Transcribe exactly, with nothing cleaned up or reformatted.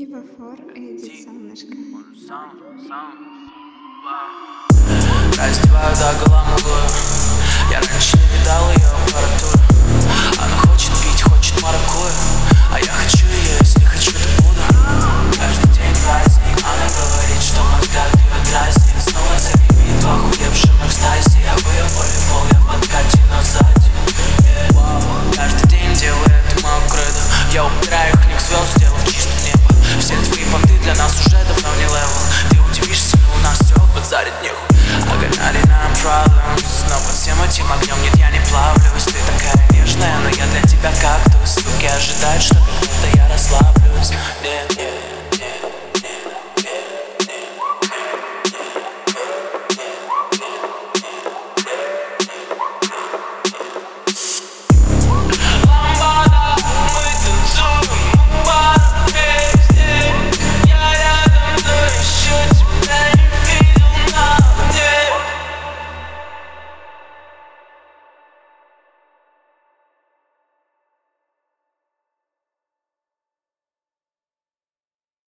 Тива Фор эдит солнышко. Раздеваю до гола ногою. Я раньше не видал ее аппаратуру. Она хочет пить, хочет маракуйю, а я хочу